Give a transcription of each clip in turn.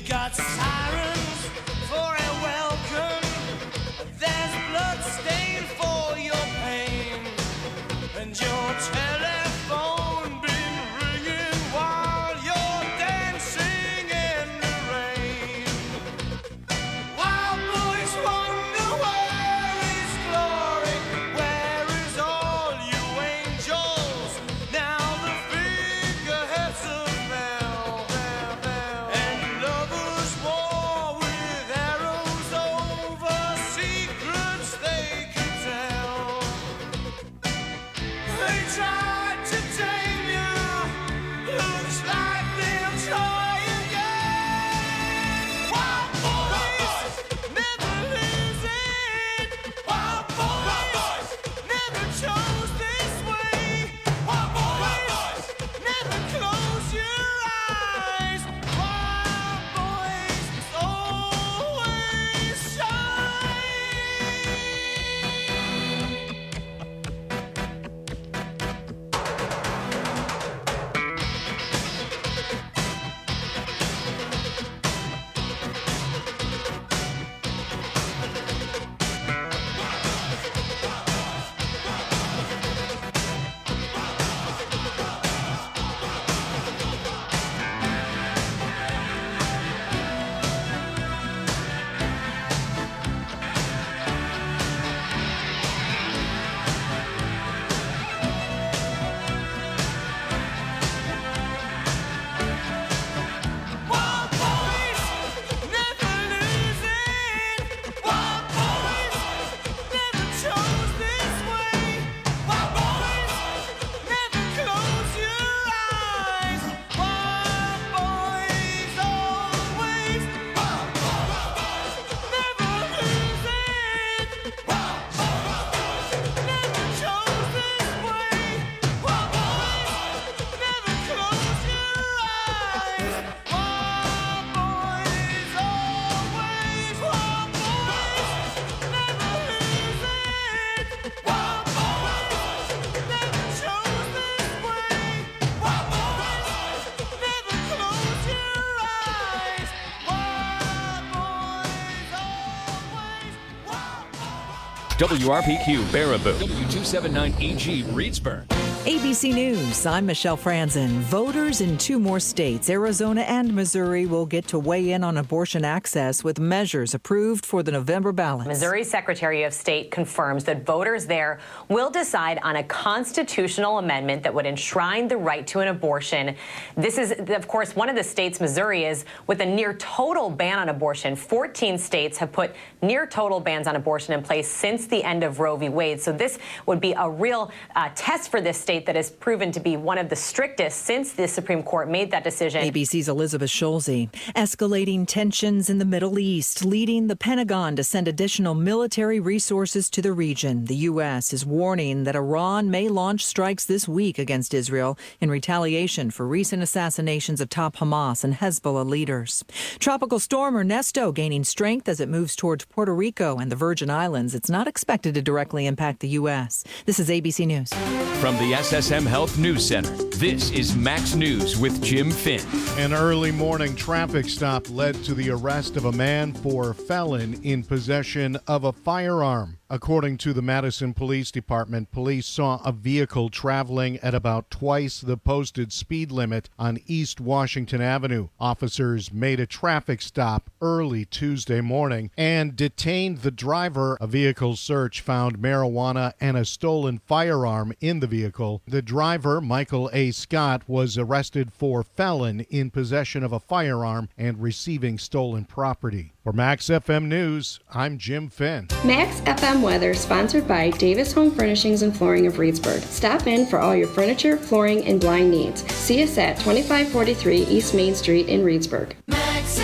got sirens for a welcome. There's blood stain for your pain, and your telephone been ringing while you're dancing in the rain. Wild boys wonder where is glory, where is all you angels? Now the figureheads have fell, and lovers war with arrows over secrets they can tell. They tried to tame you, looks like they'll try again. Wild boys never lose it. Wild boys never chose this way. Wild boys never close your eyes. Wild boys always shine. Wild boys never lose it. Wild boys never chose this way. Wild boys never close your eyes. Wild boys always. Wild boys never lose it. Wild boys never chose this way. Wild boys never close your eyes. Wild boys always. Wild boys never lose it. Wild boys never chose this way. Wild boys never close your eyes. Wild boys always. Wild WRPQ Baraboo, W279EG Reedsburg. ABC News, I'm Michelle Franzen. Voters in 2 more states, Arizona and Missouri, will get to weigh in on abortion access with measures approved for the November ballot. Missouri Secretary of State confirms that voters there will decide on a constitutional amendment that would enshrine the right to an abortion. This is, of course, one of the states Missouri is with a near total ban on abortion. 14 states have put near total bans on abortion in place since the end of Roe v. Wade. So this would be a real test for this state that has proven to be one of the strictest since the Supreme Court made that decision. ABC's Elizabeth Schulze. Escalating tensions in the Middle East, leading the Pentagon to send additional military resources to the region. The U.S. is warning that Iran may launch strikes this week against Israel in retaliation for recent assassinations of top Hamas and Hezbollah leaders. Tropical storm Ernesto gaining strength as it moves towards Puerto Rico and the Virgin Islands. It's not expected to directly impact the U.S. This is ABC News. From the SSM Health News Center, this is Max News with Jim Finn. An early morning traffic stop led to the arrest of a man for felon in possession of a firearm. According to the Madison Police Department, police saw a vehicle traveling at about twice the posted speed limit on East Washington Avenue. Officers made a traffic stop early Tuesday morning and detained the driver. A vehicle search found marijuana and a stolen firearm in the vehicle. The driver, Michael A. Scott, was arrested for felon in possession of a firearm and receiving stolen property. For Max FM News, I'm Jim Finn. Max FM Weather, sponsored by Davis Home Furnishings and Flooring of Reedsburg. Stop in for all your furniture, flooring, and blind needs. See us at 2543 East Main Street in Reedsburg. Max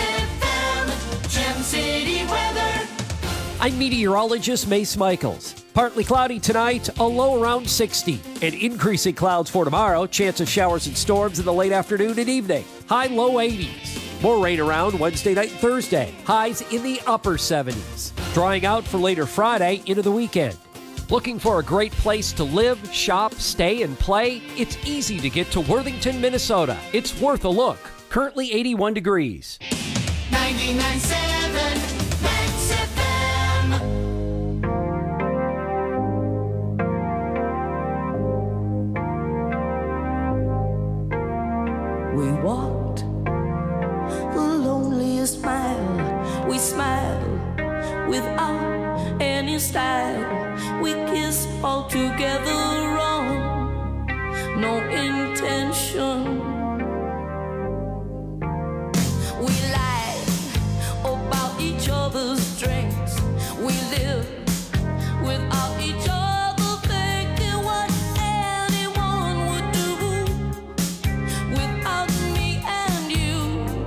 FM, Gem City weather. I'm meteorologist Mace Michaels. Partly cloudy tonight, a low around 60. And increasing clouds for tomorrow, chance of showers and storms in the late afternoon and evening. High low 80s. More rain around Wednesday night and Thursday. Highs in the upper 70s. Drying out for later Friday into the weekend. Looking for a great place to live, shop, stay, and play? It's easy to get to Worthington, Minnesota. It's worth a look. Currently 81 degrees. Max 99.7 Max FM. We walked the loneliest mile. We smiled without any style. We kissed all together wrong, no intention. We lied about each other's strengths. We lived without each other, thinking what anyone would do without me and you.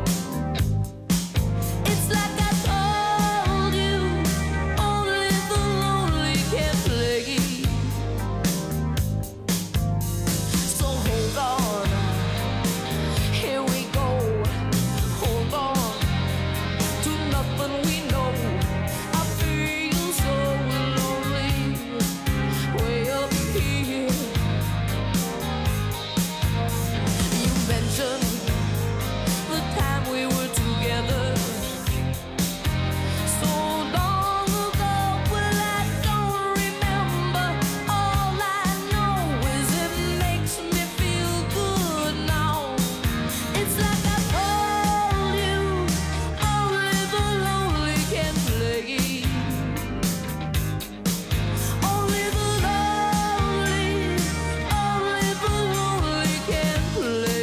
It's like I told you, only the lonely can play. So hold on, here we go. Hold on to nothing we know. I feel so lonely, way up here. You mentioned the time we were together so long ago. Well, I don't remember. All I know is it makes me feel good now. It's like I told you, only the lonely can play. Only the lonely can play.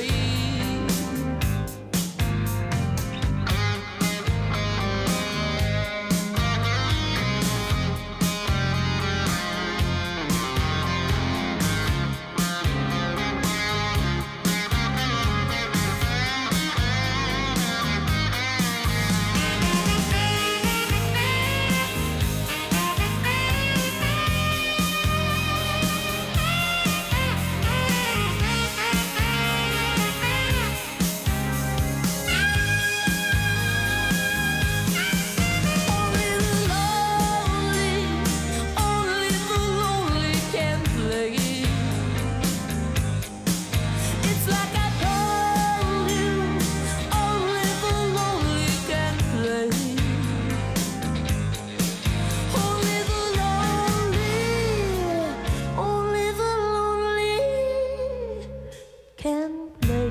Only the lonely can play. It's like I told you, only the lonely can play. Only the lonely can play.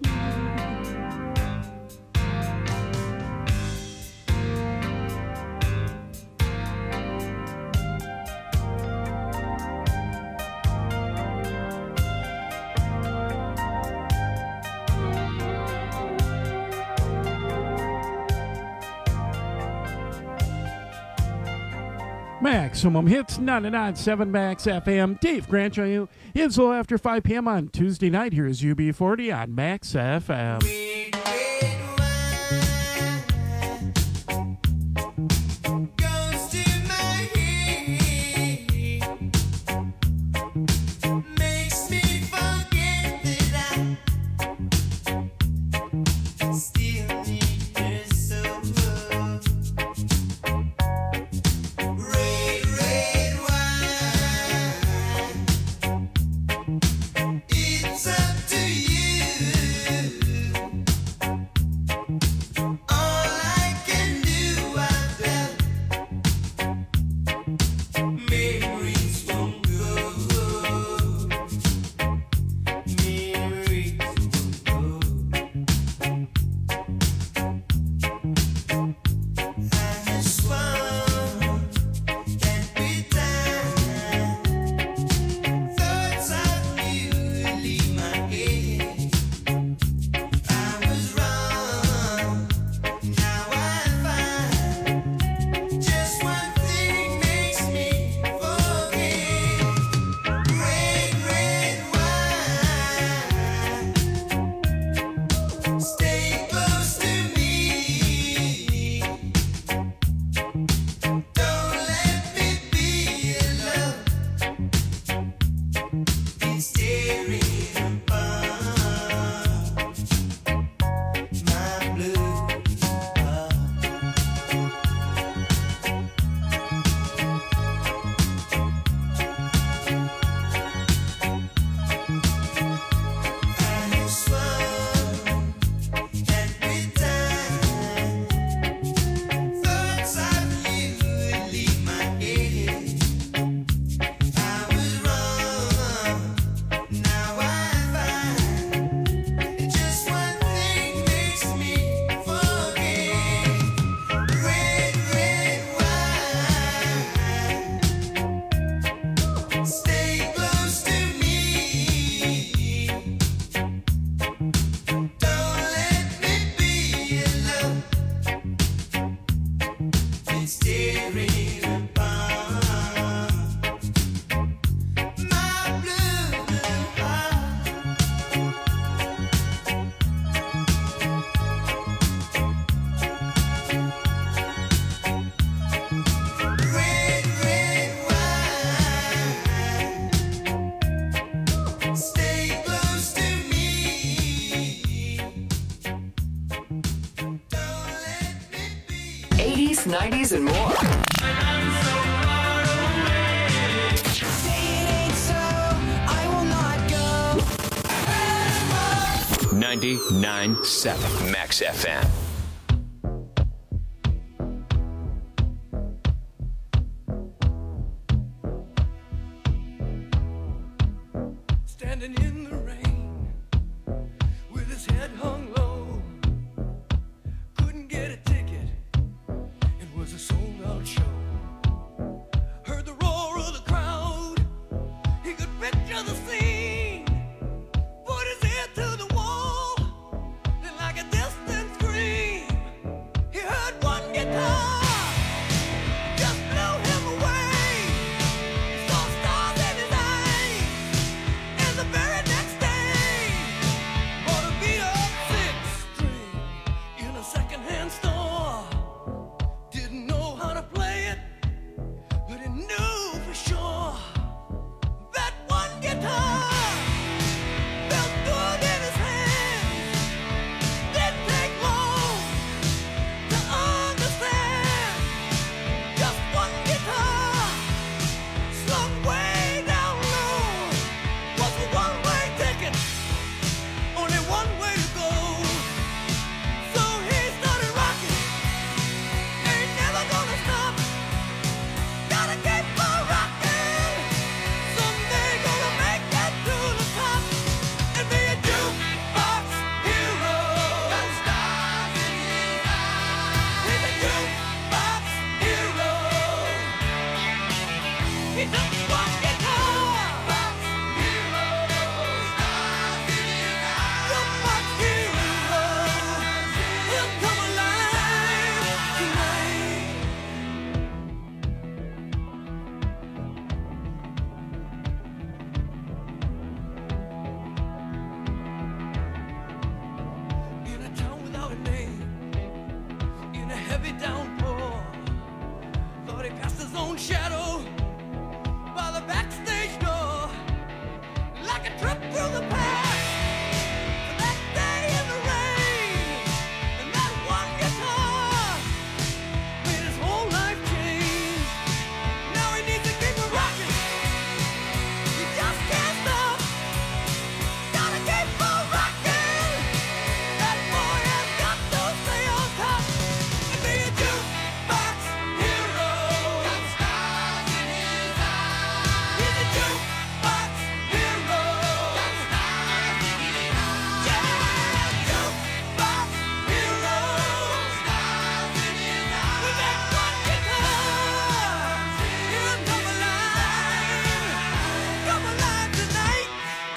Maximum Hits, 99.7 Max FM. Dave Grant joining you. It's a little after 5 p.m. on Tuesday night. Here is UB40 on Max FM. Goes to my head, makes me forget that I still need her so. Red, red wine, it's up to you. 80s, 90s, and more. 99.7 Max FM. Standing in the rain with his head hung low, couldn't get a ticket, it was a sold-out show. Heard the roar of the crowd, he could picture the scene, put his ear to the wall, and like a distant scream, he heard one guitar, just blew him away. He saw stars in his eyes. And the very next day, bought a beat-up six-string in a second-hand store. Didn't know how to play it, but he knew for sure that one guitar felt good in his hands. Didn't take long to understand. Just one guitar slung way down low was a one-way ticket, only one way to go. So he started rocking, ain't never gonna stop. Gotta keep on rocking, someday gonna make it to the top and be a jukebox hero. Got stars in his eyes. He's a jukebox hero. He took one guitar, box hero, stars in his eyes. Jukebox hero, he'll come alive tonight. In a town without a name, in a heavy downpour, thought he passed his own shadow by the backstage door, like a trip through the past. To that day in the rain, and that one guitar made his whole life change. Now he needs to keep it rocking. He just can't stop. Gotta keep on rocking. That boy has got to stay on top and be a jukebox hero. Got stars in his eyes. He's a jukebox hero. Got stars in his eyes. Yeah, jukebox hero. Stars in his eyes. With that one guitar, he'll come alive tonight.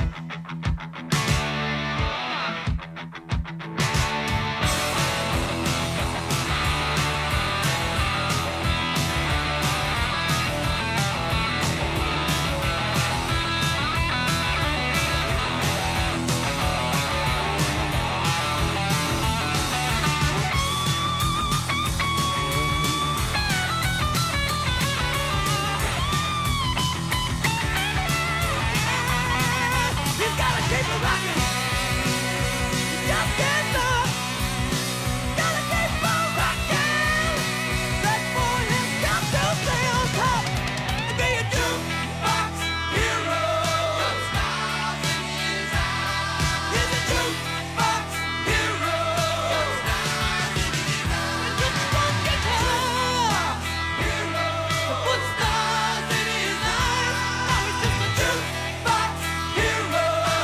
He's gotta keep it rocking. Just can't stop. Gotta keep on rocking. That boy has got to stay on top and be a jukebox hero. Got stars in his eyes. He's a jukebox hero. Got stars in his eyes. And just one guitar hero to put stars in his eyes. Now he's just a jukebox hero.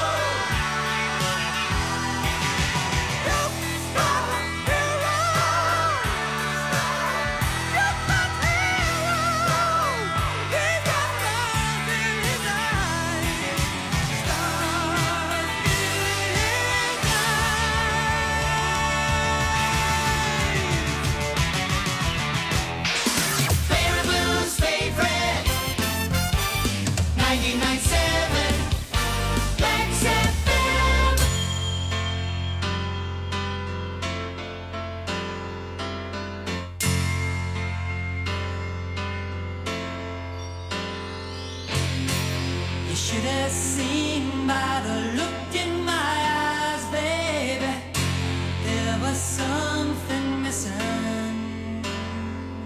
Baraboo's favorite 99.7 Max FM. You should have seen by the look in my eyes, baby. There was something missing.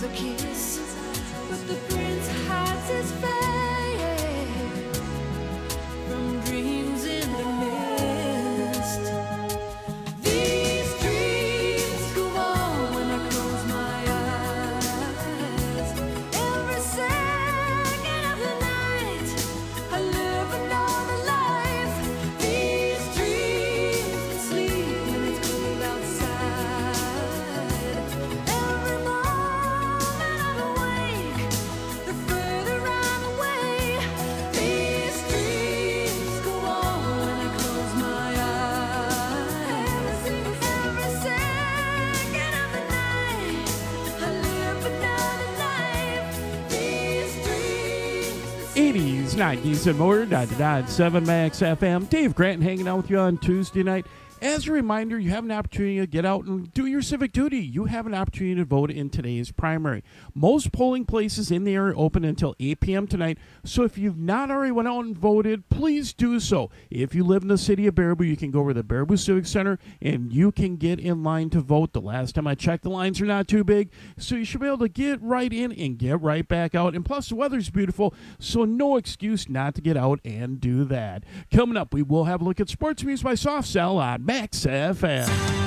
a kiss, but the prince hides his face from dreams in the mist. These dreams go on when I close my eyes. Every second of the night, I live another life. These dreams sleep when it's cool outside. Every moment I'm awake, the further I'm away. These dreams go on when I close my eyes. Every second of the night, I live another life. These dreams 80s, 90s, and more. 99.7 Max FM. Dave Grant hanging out with you on Tuesday night. As a reminder, you have an opportunity to get out and do your civic duty. You have an opportunity to vote in today's primary. Most polling places in the area open until 8 p.m. tonight, so if you've not already went out and voted, please do so. If you live in the city of Baraboo, you can go over to the Baraboo Civic Center, and you can get in line to vote. The last time I checked, the lines are not too big, so you should be able to get right in and get right back out. And plus, the weather's beautiful, so no excuse not to get out and do that. Coming up, we will have a look at sports news by Soft Cell on Max FM.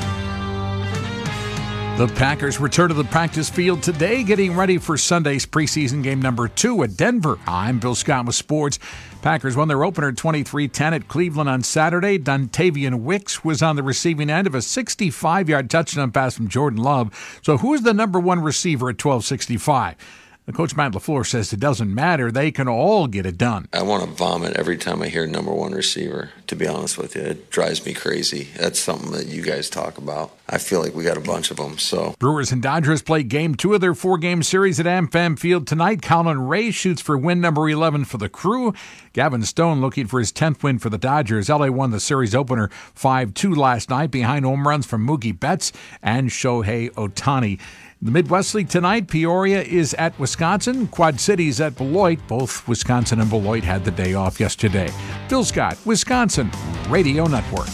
The Packers return to the practice field today, getting ready for Sunday's preseason game number 2 at Denver. I'm Bill Scott with sports. Packers won their opener 23-10 at Cleveland on Saturday. Dontavian Wicks was on the receiving end of a 65-yard touchdown pass from Jordan Love. So who is the number one receiver at 1265? Coach Matt LaFleur says it doesn't matter. They can all get it done. I want to vomit every time I hear number one receiver, to be honest with you. It drives me crazy. That's something that you guys talk about. I feel like we got a bunch of them. So Brewers and Dodgers play game 2 of their 4-game series at AmFam Field tonight. Colin Ray shoots for win number 11 for the Crew. Gavin Stone looking for his 10th win for the Dodgers. LA won the series opener 5-2 last night behind home runs from Mookie Betts and Shohei Ohtani. The Midwest League tonight, Peoria is at Wisconsin. Quad Cities at Beloit. Both Wisconsin and Beloit had the day off yesterday. Bill Scott, Wisconsin Radio Network.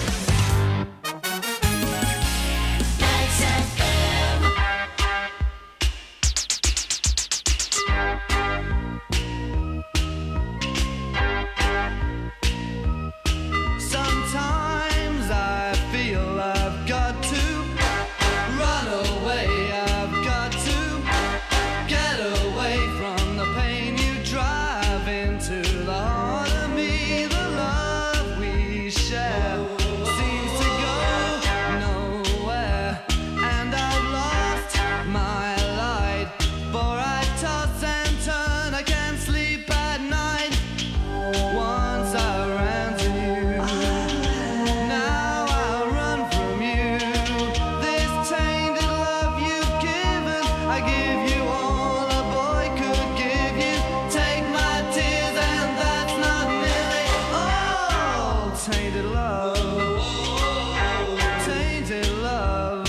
Sometimes I feel I've got to run away. I've got to get away from the pain you drive into the heart of me. The love we share seems to go nowhere, and I've lost my light. For I toss and turn, I can't sleep at night. Once I ran to you, now I run from you. This tainted love you've given, I give you all a boy could give you. Take my tears and that's not nearly all. Tainted love, tainted love.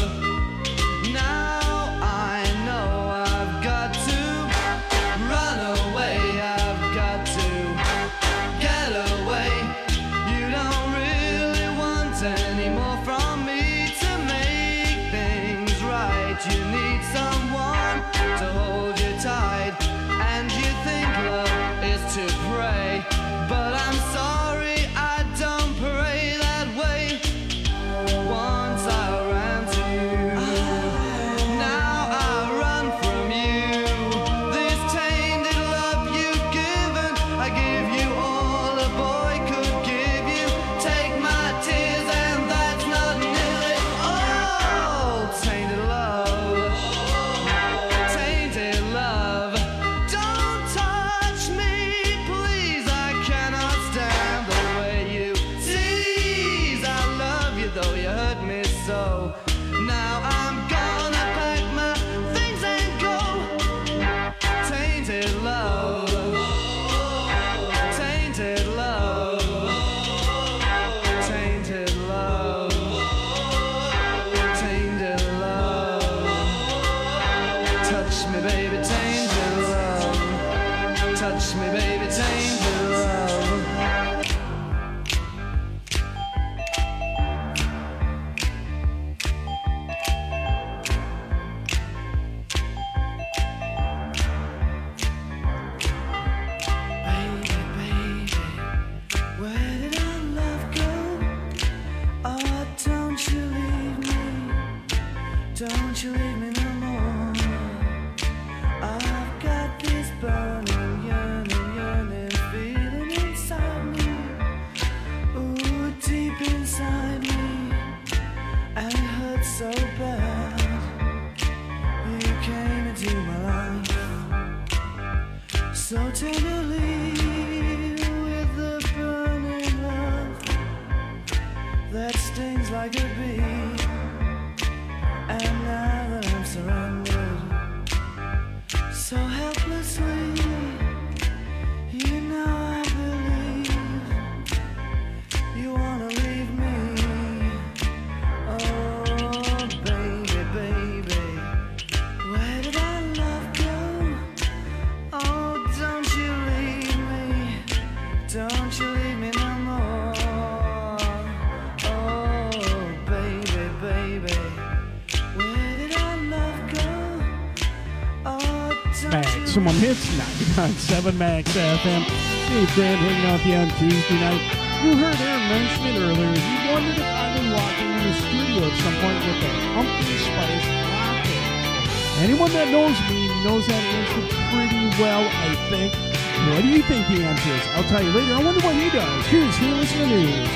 Now I know I've got to run away. I've got to get away. You don't really want any more from me to make things right. You need someone to hold you tight, and you think love is to pray. But I'm sorry, I don't pray that way. Once I ran to you, now I run from you. This tainted love you've given, I give you all a boy could give you. Take my tears and that's not nearly all. Tainted love, tainted love. Don't touch me, please. I cannot stand the way you tease. I love you though you hurt me so. Now I'm gonna pack my things and go. Tainted love, tainted love, tainted love, tainted love. Touch me, baby, tainted love. Touch me, baby, tainted love. Max. Someone hits 99.7 Max FM. Dave Grant hanging out with you on Tuesday night. You heard Aaron mention it earlier. You wondered if I've been walking in the studio at some point with a pumpkin spice latte. Anyone that knows me knows that answer pretty well, I think. What do you think the answer is? I'll tell you later. I wonder what he does. Here's the news.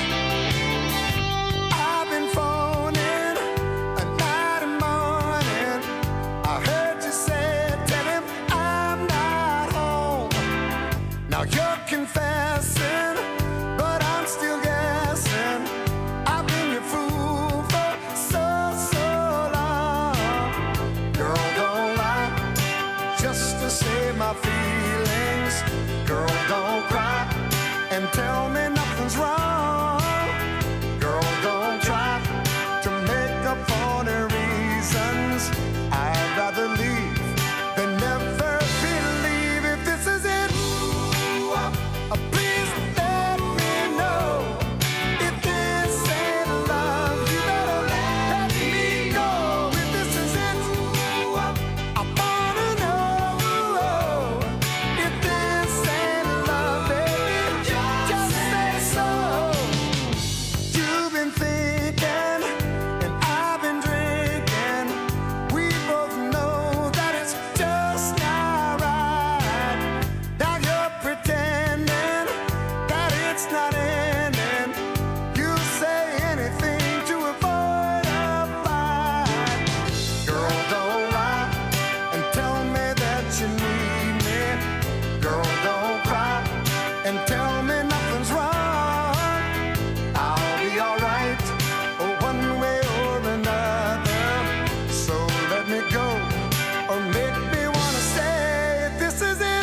I've been phoning at night and morning. I heard you say, tell him I'm not home. Now you're confessing, but I'm still guessing. I've been your fool for so long. Girl, don't lie just to save my feelings. Girl, don't cry and tell me nothing's wrong. Girl, don't try to make up for the reasons. I'd rather leave than never believe. If this is it, please let me know. If this ain't love, you better let me go. If this is it, I wanna know. If this ain't love, baby, just say so. You've been thinking, and I've been drinking. We both know that it's just not right. Now you're pretending that it's not ending. You say anything to avoid a fight. Girl, don't lie and tell me that you need me. Girl, don't cry and tell me nothing's wrong. I'll be alright, one way or another. So let me go, or make me wanna say, if this is it,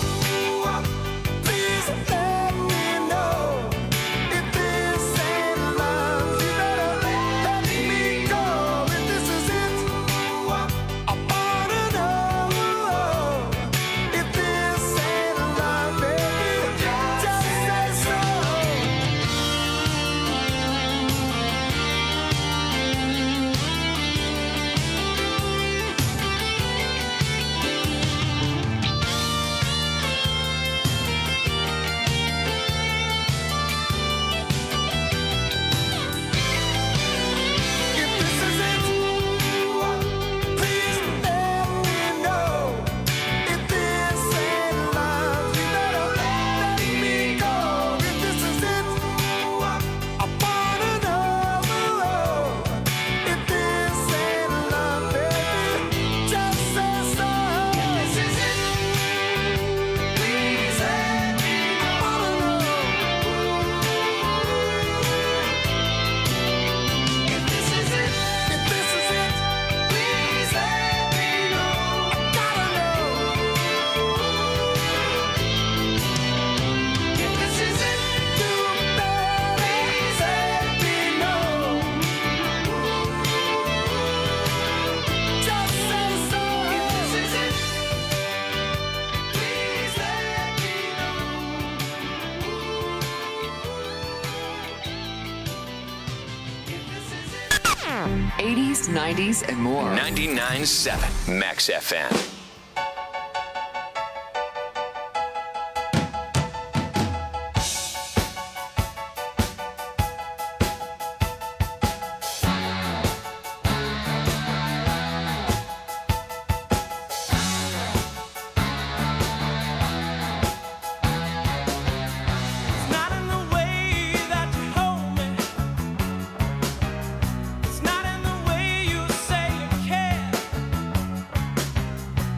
please let me know. If this ain't love, you better let me go. If this is it, I wanna know. If this ain't love, baby, just say so. If this is it, please let me know. If this ain't love, you better let me go. If this is it, I wanna know. If this ain't love, baby, just say so. If this is it, please let me know. I wanna know. If this is it, please let me know. I gotta know. If this is it, you better please let me know. Just say so. If this is it, please let me know. 80s, 90s, and more. 99.7 Max FM. It's not in the way that you hold me. It's not in the way you say you care.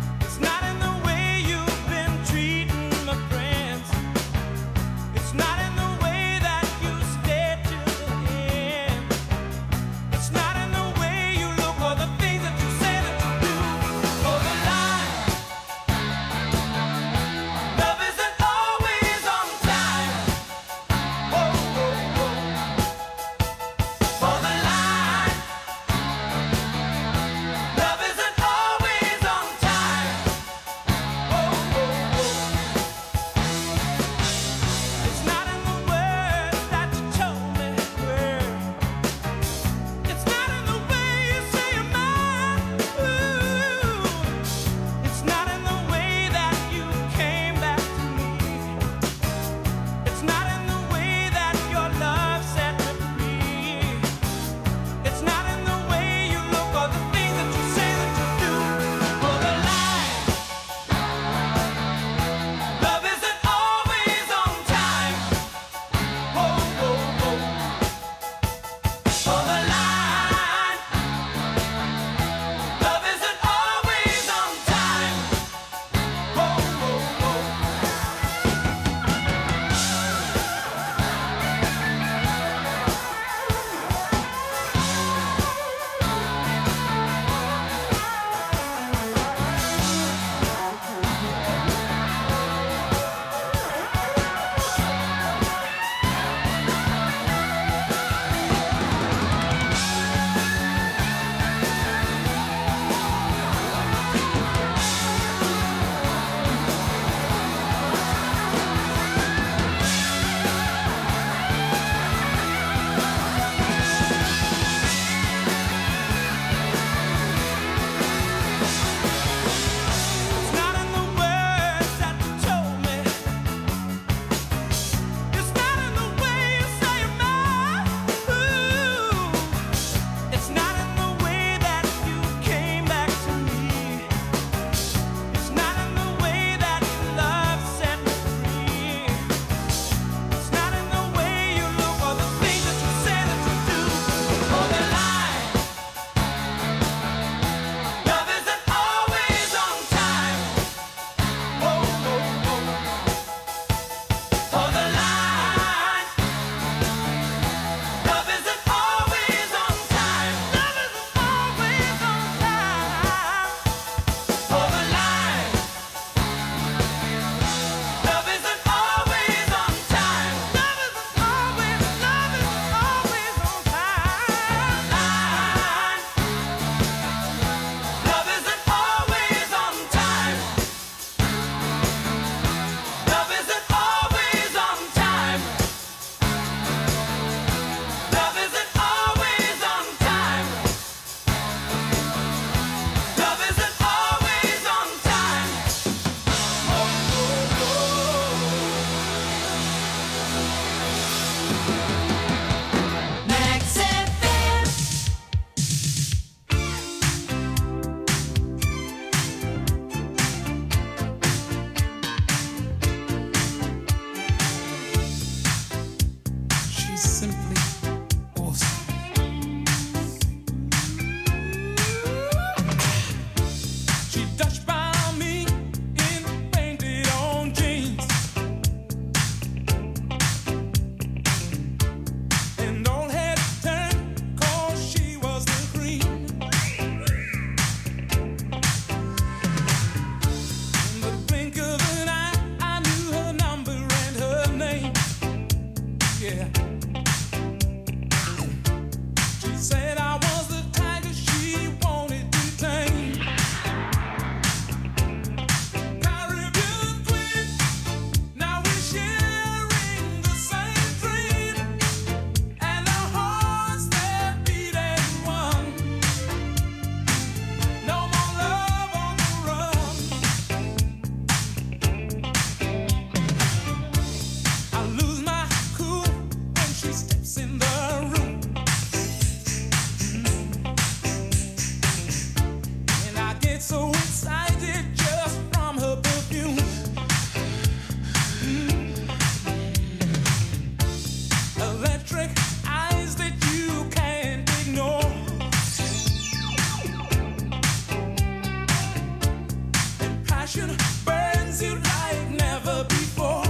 passion burns you like never before.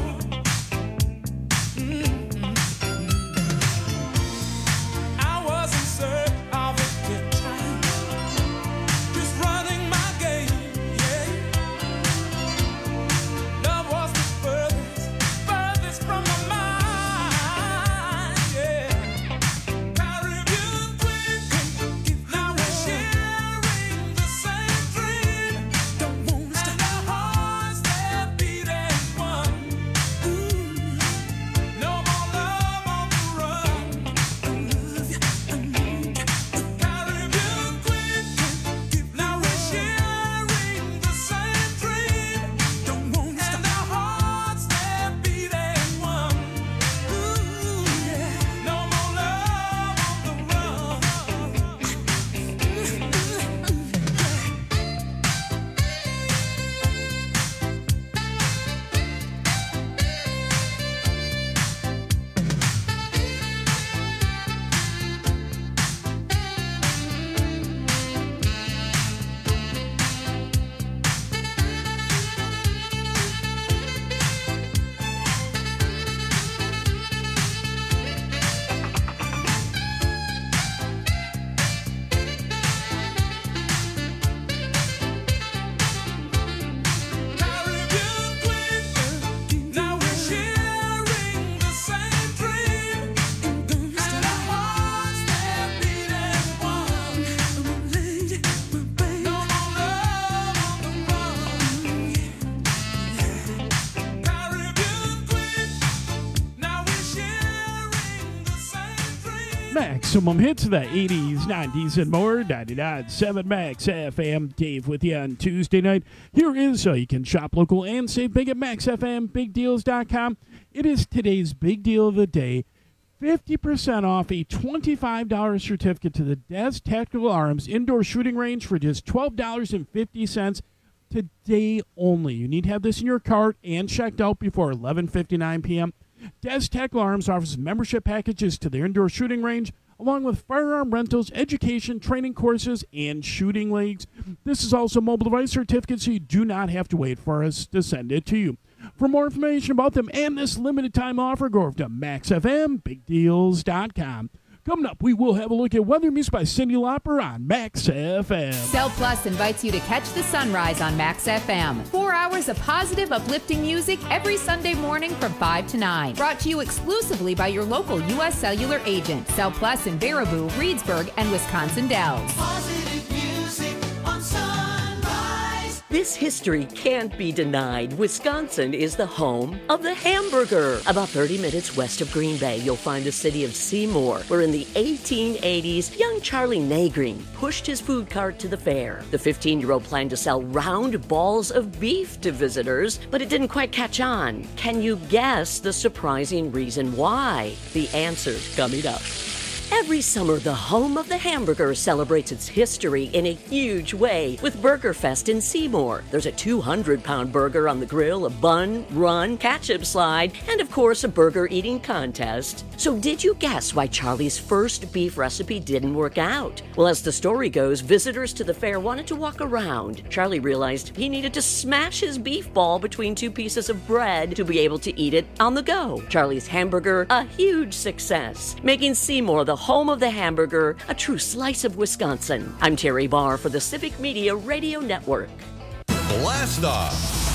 I was in search of a good time, just running my game, yeah. Love was the furthest from my mind, yeah. Caribbean queen, now we're sharing the same dream. Don't wanna stop. And our hearts, they're beating one. No more love on the run. Caribbean queen, now we're sharing the same dream. Don't wanna stop. And our hearts, they're beating one. No more love on the run. Caribbean queen, now we're sharing the same dream. And our hearts, they're beating one. No more love on the run. Caribbean queen, now we're sharing the same dream. Maximum hits of the 80s, 90s, and more. 99.7 Max FM. Dave with you on Tuesday night. Here is so you can shop local and save big at MaxFMBigDeals.com. It is today's big deal of the day. 50% off a $25 certificate to the Des Tactical Arms Indoor Shooting Range for just $12.50 today only. You need to have this in your cart and checked out before 11:59 p.m. Des Tactical Arms offers membership packages to their indoor shooting range, along with firearm rentals, education, training courses, and shooting leagues. This is also a mobile device certificate, so you do not have to wait for us to send it to you. For more information about them and this limited time offer, go over to MaxFMBigDeals.com. Coming up, we will have a look at weather music by Cyndi Lauper on Max FM. Cell Plus invites you to catch the sunrise on Max FM. 4 hours of positive, uplifting music every Sunday morning from 5 to 9. Brought to you exclusively by your local U.S. Cellular agent. Cell Plus in Baraboo, Reedsburg, and Wisconsin Dells. Positive music on Sunrise. This history can't be denied. Wisconsin is the home of the hamburger. About 30 minutes west of Green Bay, you'll find the city of Seymour, where in the 1880s, young Charlie Nagreen pushed his food cart to the fair. The 15-year-old planned to sell round balls of beef to visitors, but it didn't quite catch on. Can you guess the surprising reason why? The answer's coming up. Every summer, the home of the hamburger celebrates its history in a huge way with Burger Fest in Seymour. There's a 200-pound burger on the grill, a bun, run, ketchup slide, and of course, a burger eating contest. So did you guess why Charlie's first beef recipe didn't work out? Well, as the story goes, visitors to the fair wanted to walk around. Charlie realized he needed to smash his beef ball between two pieces of bread to be able to eat it on the go. Charlie's hamburger, a huge success, making Seymour the home of the hamburger, a true slice of Wisconsin. I'm Terry Barr for the Civic Media Radio Network. Blast Off!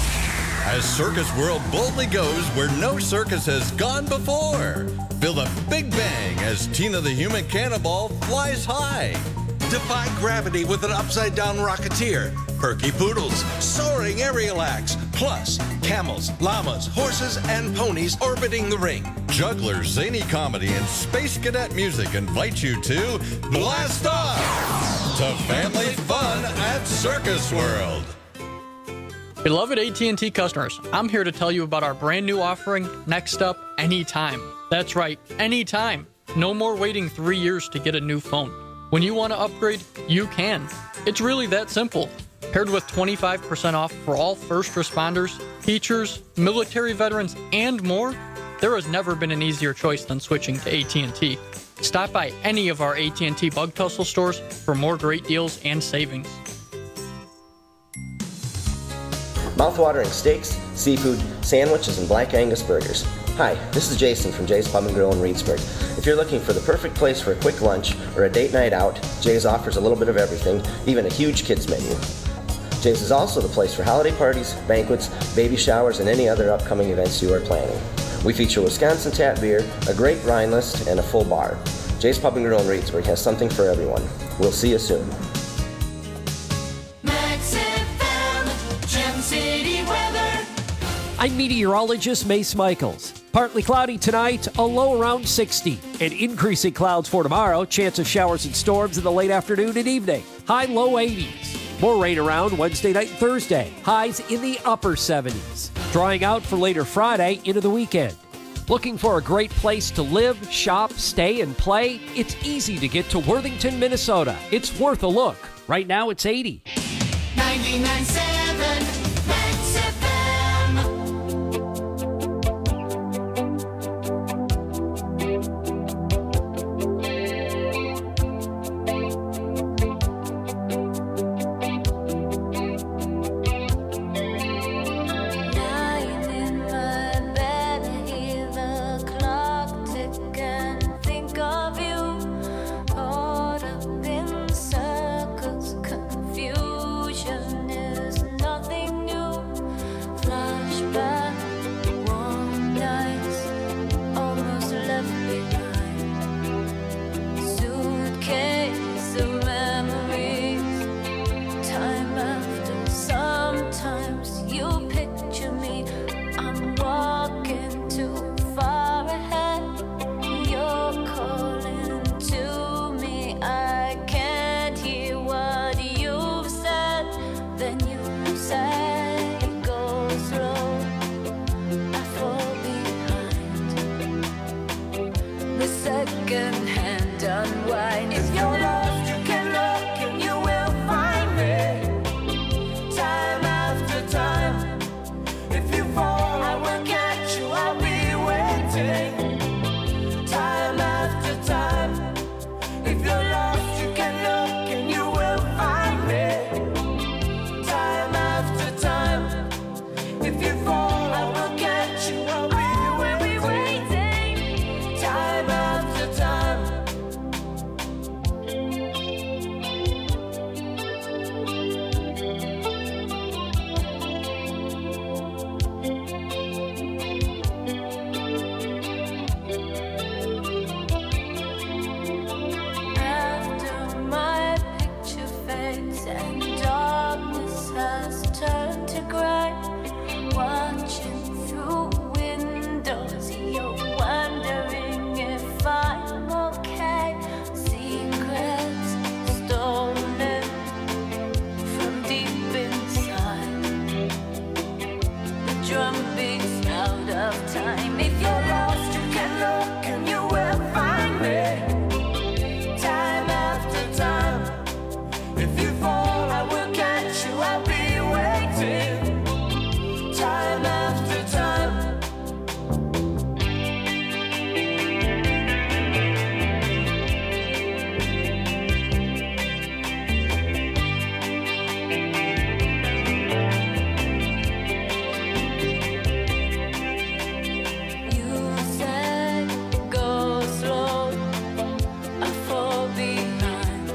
As Circus World boldly goes where no circus has gone before. Feel the big bang as Tina the Human Cannonball flies high. Defy gravity with an upside-down rocketeer. Perky poodles, soaring aerial acts, plus camels, llamas, horses, and ponies orbiting the ring. Jugglers, zany comedy, and space cadet music invite you to Blast Off! To family fun at Circus World. Beloved AT&T customers, I'm here to tell you about our brand new offering, Next Up Anytime. That's right, anytime. No more waiting 3 years to get a new phone. When you want to upgrade, you can. It's really that simple. Paired with 25% off for all first responders, teachers, military veterans, and more, there has never been an easier choice than switching to AT&T. Stop by any of our AT&T Bug Tussle stores for more great deals and savings. Mouth-watering steaks, seafood, sandwiches, and Black Angus burgers. Hi, this is Jason from Jay's Pub and Grill in Reedsburg. If you're looking for the perfect place for a quick lunch or a date night out, Jay's offers a little bit of everything, even a huge kids menu. Jay's is also the place for holiday parties, banquets, baby showers, and any other upcoming events you are planning. We feature Wisconsin tap beer, a great wine list, and a full bar. Jay's Pub and Grill in Reedsburg has something for everyone. We'll see you soon. Max FM, Gem City weather. I'm meteorologist Mace Michaels. Partly cloudy tonight, a low around 60. And increasing clouds for tomorrow, chance of showers and storms in the late afternoon and evening. High low 80s. More rain around Wednesday night and Thursday. Highs in the upper 70s. Drying out for later Friday into the weekend. Looking for a great place to live, shop, stay, and play? It's easy to get to Worthington, Minnesota. It's worth a look. Right now it's 80. 99.7 Max FM. Lying in my bed, I hear the clock tick and think of you. Caught up in circles, confusion is nothing new. Flashback, warm nights, almost left behind. Suitcase of memories, time after. Sometimes you picture me, I'm walking too far ahead. You're calling to me, I can't hear what you've said. Then you say, go slow, I fall behind. The second hand unwind. If you're lost, you can look and you will find me. Time after time. If you fall, I will catch you, I'll be waiting. Time after time. If you're lost, you can look and you will find me. Time after time. If you fall, I will catch you, I'll be waiting. Time after time. After my picture fades and darkness has turned to gray, watching through windows, you're wondering if I'm okay. Secrets stolen from deep inside. The drum beats out of time. If you're lost, you can look and you will find me. Time after time. If you fall, I will catch you, I'll be waiting. Time after time. You said go slow, I fall behind.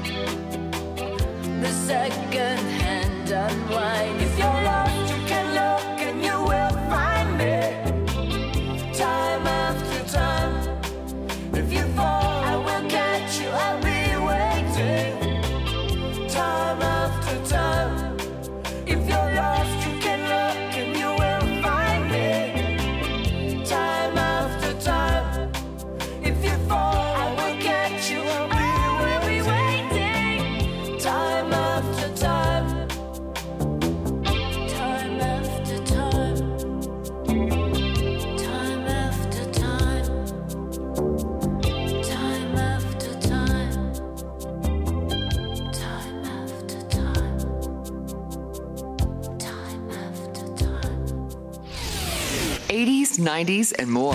The second hand unwind. If you're lost, you can look and you will find me. Time after time. If you fall, I will catch you, I'll be waiting. Time after time. If you're lost, you can look and you will find me. Time after time. If you fall, I will catch you, I'll be waiting. Time after time. Time after time. Time after time. Time after time. Time after time. Time after time. 80s, 90s, and more.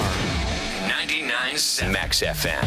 99 Max FM.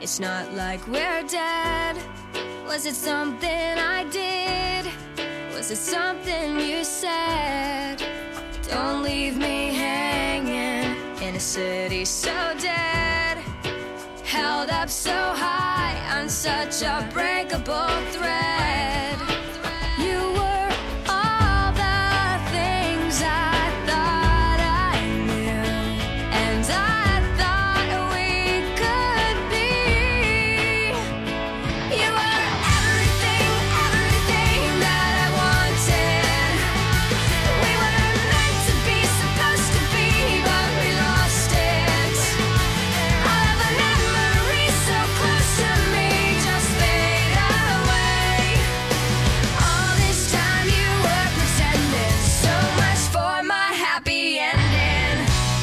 It's not like we're dead. Was it something I did? Was it something you said? Don't leave me hanging in a city so dead, held up so high on such a breakable thread. You were all the things I thought I knew, and I thought we could be. You were everything, everything that I wanted. We were meant to be, supposed to be, but we lost it. All of the memories so close to me just fade away. All this time you were pretending, so much for my happy ending.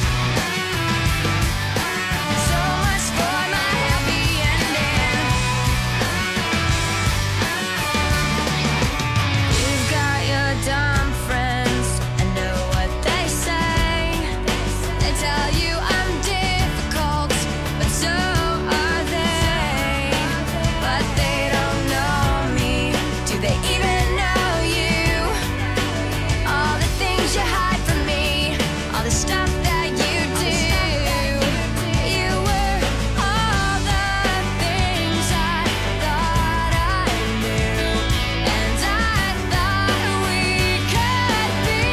So much for my happy ending. You've got your dumb friends, I know what they say. They tell you I'm difficult, but so are they. But they don't know me. Do they even know you? All the things you hide from me, all the stuff that you do. You were all the things I thought I knew, and I thought we could be.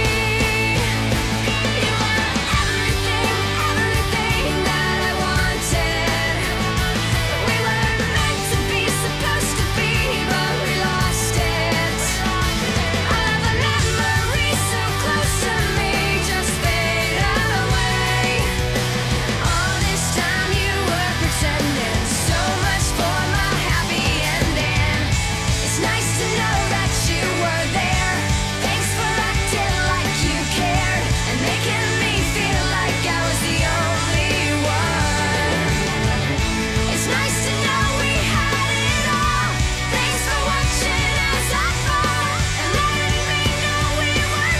You were everything, everything that I wanted. We were meant to be, supposed to be, but we lost it. All of the memories so close to me just fade away. All this time you were pretending, so much for my happy ending. It's nice to know that you were there. Thanks for acting like you cared and making me feel like I was the only one. It's nice to know we had it all. Thanks for watching as I fall and letting me know we were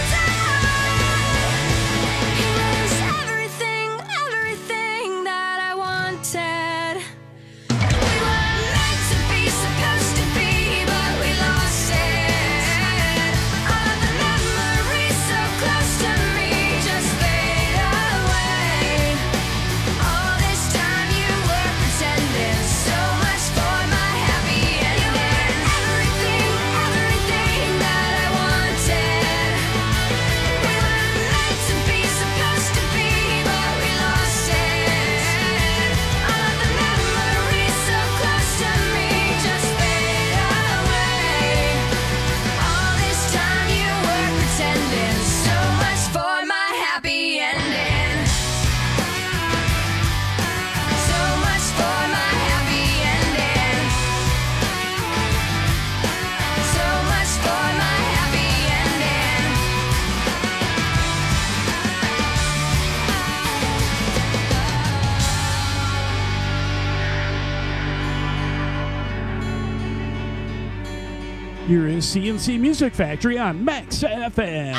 done. It was everything, everything that I wanted. We were meant to be, supposed to be, but we lost it. All of the memories so close to me just fade away. All this time you were pretending, so much for my happy ending. Everything, everything that I wanted. We were meant to be, supposed to be, but we lost it. All of the memories so close to me just fade away. All this time you were pretending, so much for my happy ending. So much for my happy ending. So much for my happy ending. Here is CNC Music Factory on Max FM.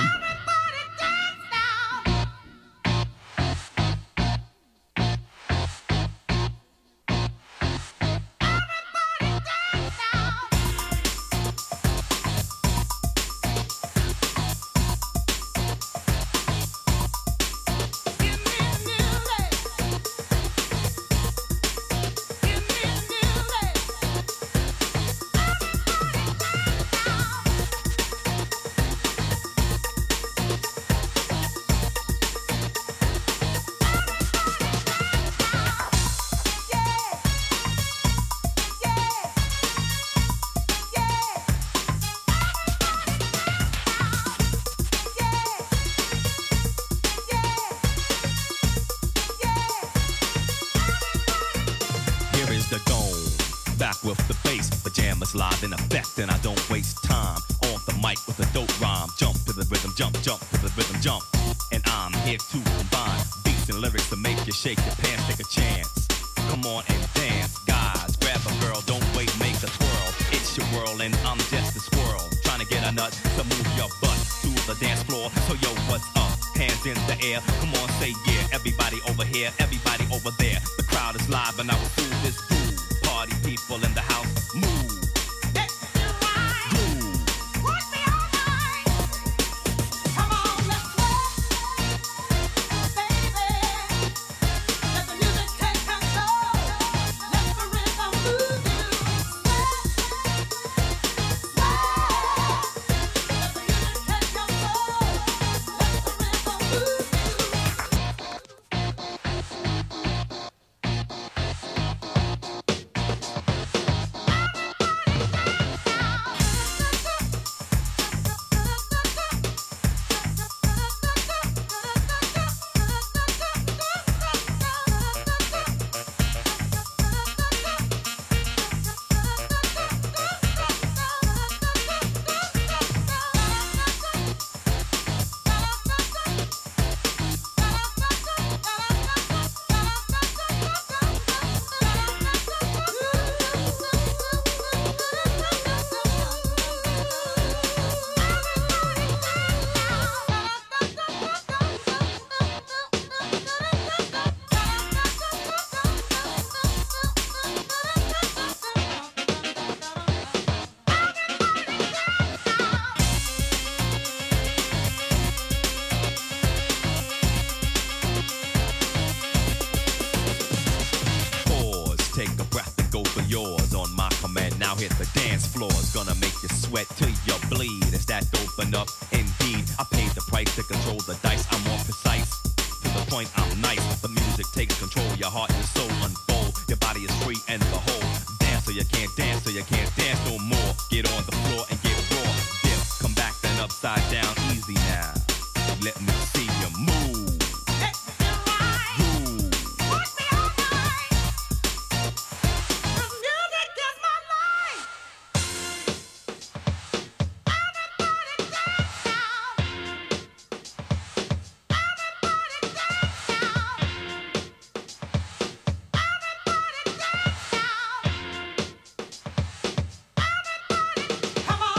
Here is the dome, back with the bass, pajamas live in effect, and I don't waste time on the mic with a dope rhyme. Jump to the rhythm, jump, jump to the rhythm, jump, and I'm here to combine beats and lyrics to make you shake your pants, take a chance. Come on and dance, guys, grab a girl, don't wait, make a twirl. It's your world and I'm just a squirrel, trying to get a nut to move your butt to the dance floor. So yo, what's up? Hands in the air, come on, say yeah. Everybody over here, everybody over there. The crowd is live and I will do this groove. dance floor is gonna make you sweat till you bleed. It's that open up, indeed. I paid the price to control the dice. I'm more precise. To the point, I'm nice. The music takes control. Your heart and soul unfold. Your body is free and the whole. Dance so you can't dance, so you can't dance no more. Get on the floor and get raw. Dip, come back then upside down. Easy now. Let me see you move. Come on!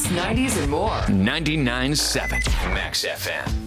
80s, 90s, and more. 99.7 Max FM.